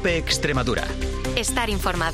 COPE Extremadura. Estar informado.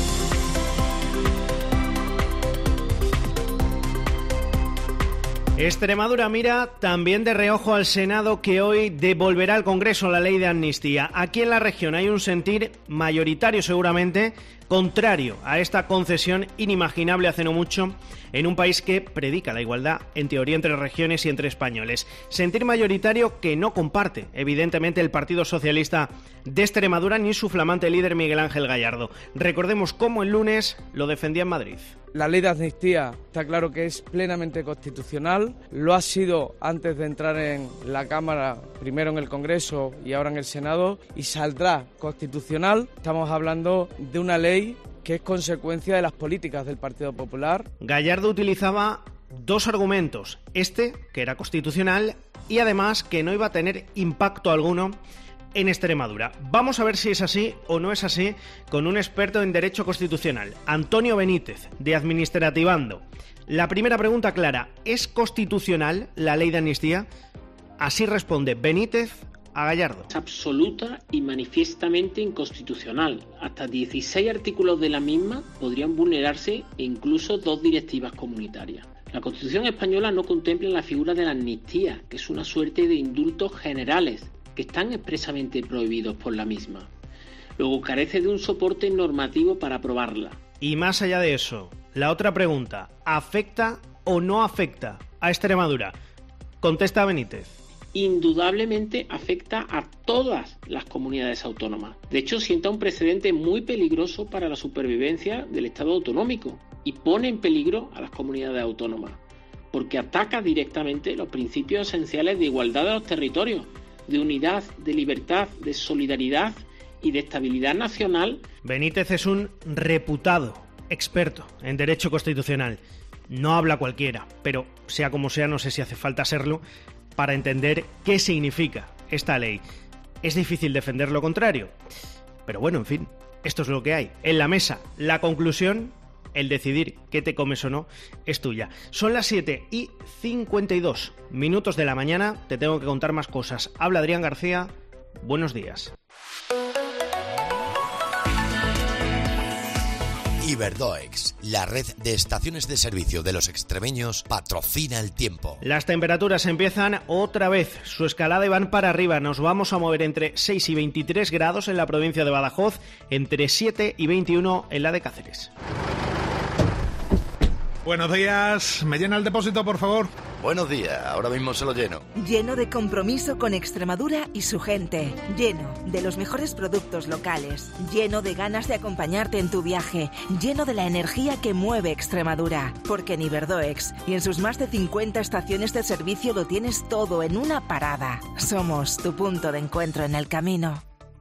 Extremadura mira también de reojo al Senado, que hoy devolverá al Congreso la ley de amnistía. Aquí en la región hay un sentir mayoritario, seguramente, contrario a esta concesión inimaginable hace no mucho en un país que predica la igualdad, en teoría, entre regiones y entre españoles. Sentir mayoritario que no comparte, evidentemente, el Partido Socialista de Extremadura ni su flamante líder Miguel Ángel Gallardo. Recordemos cómo el lunes lo defendía en Madrid. La ley de amnistía está claro que es plenamente constitucional, lo ha sido antes de entrar en la Cámara, primero en el Congreso y ahora en el Senado, y saldrá constitucional. Estamos hablando de una ley que es consecuencia de las políticas del Partido Popular. Gallardo utilizaba dos argumentos: este, que era constitucional, y además que no iba a tener impacto alguno en Extremadura. Vamos a ver si es así o no es así con un experto en Derecho Constitucional, Antonio Benítez, de Administrativando. La primera pregunta clara: ¿es constitucional la ley de amnistía? Así responde Benítez a Gallardo. Es absoluta y manifiestamente inconstitucional. Hasta 16 artículos de la misma podrían vulnerarse e incluso 2 directivas comunitarias. La Constitución española no contempla la figura de la amnistía, que es una suerte de indultos generales que están expresamente prohibidos por la misma. Luego carece de un soporte normativo para aprobarla. Y más allá de eso, la otra pregunta: ¿afecta o no afecta a Extremadura? Contesta Benítez. Indudablemente afecta a todas las comunidades autónomas. De hecho, sienta un precedente muy peligroso para la supervivencia del Estado autonómico y pone en peligro a las comunidades autónomas, porque ataca directamente los principios esenciales de igualdad de los territorios, de unidad, de libertad, de solidaridad y de estabilidad nacional. Benítez es un reputado experto en derecho constitucional. No habla cualquiera, pero sea como sea, no sé si hace falta serlo para entender qué significa esta ley. Es difícil defender lo contrario, pero bueno, en fin, esto es lo que hay. En la mesa, la conclusión, el decidir qué te comes o no, es tuya. Son las 7:52 de la mañana, te tengo que contar más cosas. Habla Adrián García, buenos días. Iberdoex, la red de estaciones de servicio de los extremeños, patrocina el tiempo. Las temperaturas empiezan otra vez su escalada y van para arriba. Nos vamos a mover entre 6 y 23 grados en la provincia de Badajoz, entre 7 y 21 en la de Cáceres. Buenos días, ¿me llena el depósito, por favor? Buenos días, ahora mismo se lo lleno. Lleno de compromiso con Extremadura y su gente. Lleno de los mejores productos locales. Lleno de ganas de acompañarte en tu viaje. Lleno de la energía que mueve Extremadura. Porque en Iberdoex y en sus más de 50 estaciones de servicio lo tienes todo en una parada. Somos tu punto de encuentro en el camino.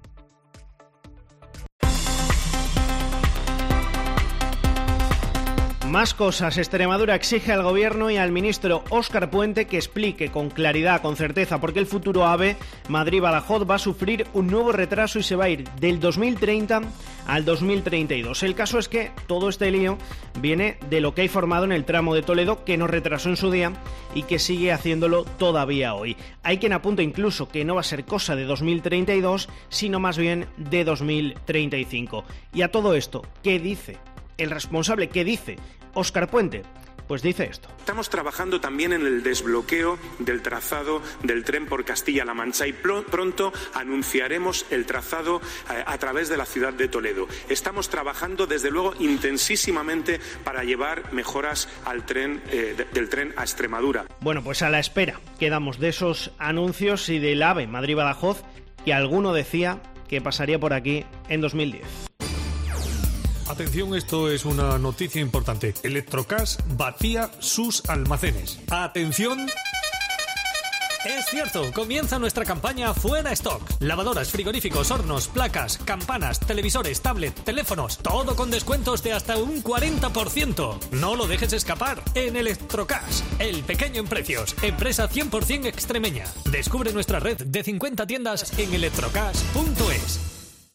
Más cosas. Extremadura exige al gobierno y al ministro Óscar Puente que explique con claridad, con certeza, por qué el futuro AVE Madrid-Badajoz va a sufrir un nuevo retraso y se va a ir del 2030 al 2032. El caso es que todo este lío viene de lo que hay formado en el tramo de Toledo, que nos retrasó en su día y que sigue haciéndolo todavía hoy. Hay quien apunta incluso que no va a ser cosa de 2032, sino más bien de 2035. Y a todo esto, ¿qué dice el responsable? ¿Qué dice Óscar Puente? Pues dice esto. Estamos trabajando también en el desbloqueo del trazado del tren por Castilla-La Mancha y pronto anunciaremos el trazado a través de la ciudad de Toledo. Estamos trabajando desde luego intensísimamente para llevar mejoras al tren, del tren a Extremadura. Bueno, pues a la espera quedamos de esos anuncios y del AVE Madrid-Badajoz, que alguno decía que pasaría por aquí en 2010. Atención, esto es una noticia importante. Electrocash vacía sus almacenes. ¡Atención! Es cierto, comienza nuestra campaña Fuera Stock. Lavadoras, frigoríficos, hornos, placas, campanas, televisores, tablet, teléfonos, todo con descuentos de hasta un 40%. No lo dejes escapar. En Electrocash, el pequeño en precios, empresa 100% extremeña. Descubre nuestra red de 50 tiendas en electrocash.es.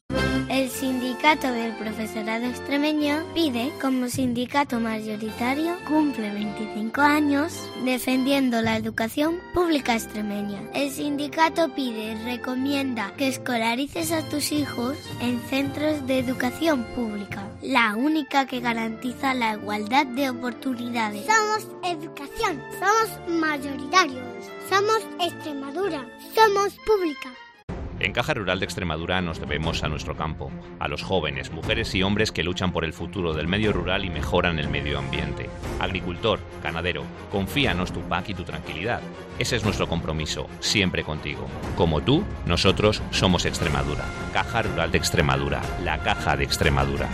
El sindicato del profesorado extremeño pide, como sindicato mayoritario, cumple 25 años defendiendo la educación pública extremeña. El sindicato pide y recomienda que escolarices a tus hijos en centros de educación pública, la única que garantiza la igualdad de oportunidades. Somos educación, somos mayoritarios, somos Extremadura, somos pública. En Caja Rural de Extremadura nos debemos a nuestro campo, a los jóvenes, mujeres y hombres que luchan por el futuro del medio rural y mejoran el medio ambiente. Agricultor, ganadero, confíanos tu paz y tu tranquilidad. Ese es nuestro compromiso, siempre contigo. Como tú, nosotros somos Extremadura. Caja Rural de Extremadura, la Caja de Extremadura.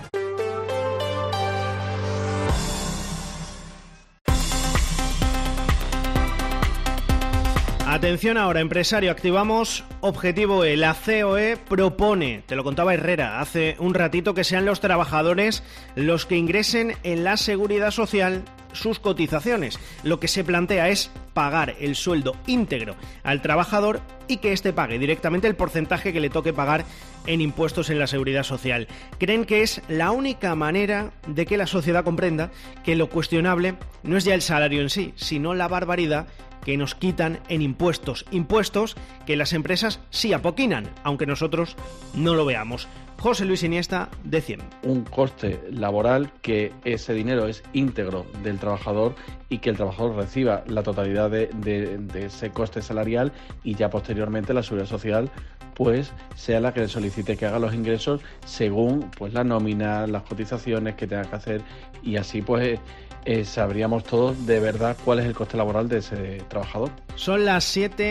Atención ahora, empresario, activamos Objetivo E. La COE propone, te lo contaba Herrera hace un ratito, que sean los trabajadores los que ingresen en la Seguridad Social sus cotizaciones. Lo que se plantea es pagar el sueldo íntegro al trabajador y que éste pague directamente el porcentaje que le toque pagar en impuestos en la Seguridad Social. Creen que es la única manera de que la sociedad comprenda que lo cuestionable no es ya el salario en sí, sino la barbaridad que nos quitan en impuestos. Impuestos que las empresas sí apoquinan, aunque nosotros no lo veamos. José Luis Iniesta, de 100. Un coste laboral que ese dinero es íntegro del trabajador y que el trabajador reciba la totalidad de ese coste salarial y ya posteriormente la Seguridad Social pues sea la que le solicite que haga los ingresos según pues la nómina, las cotizaciones que tenga que hacer y así pues sabríamos todos de verdad cuál es el coste laboral de ese trabajador. Son las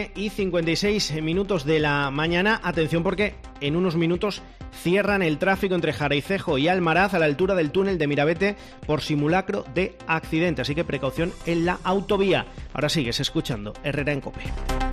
7:56 de la mañana. Atención porque en unos minutos cierran el tráfico entre Jaraicejo y Almaraz a la altura del túnel de Mirabete por simulacro de accidente. Así que precaución en la autovía. Ahora sigues escuchando Herrera en COPE.